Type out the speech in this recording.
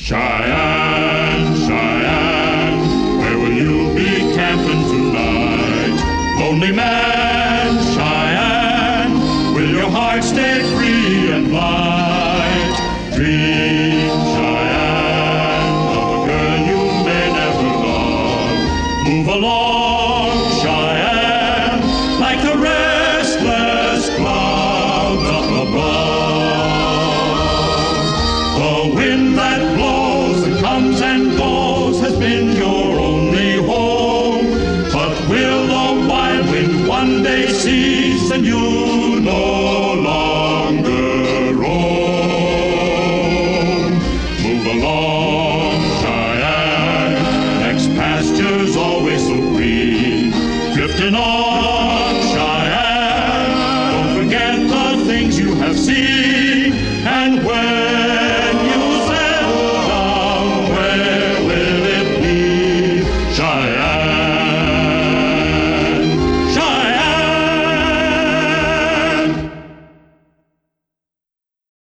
Cheyenne, Cheyenne, where will you be camping tonight? Lonely man, Cheyenne, will your heart stay free and light? Dream, Cheyenne, of a girl you may never love. Move along, Cheyenne, like the restless clouds up above. The wind that blows and comes and goes has been your only home. But will the wild wind one day cease and you no longer roam? Move along, Cheyenne, next pasture's always so green, drifting on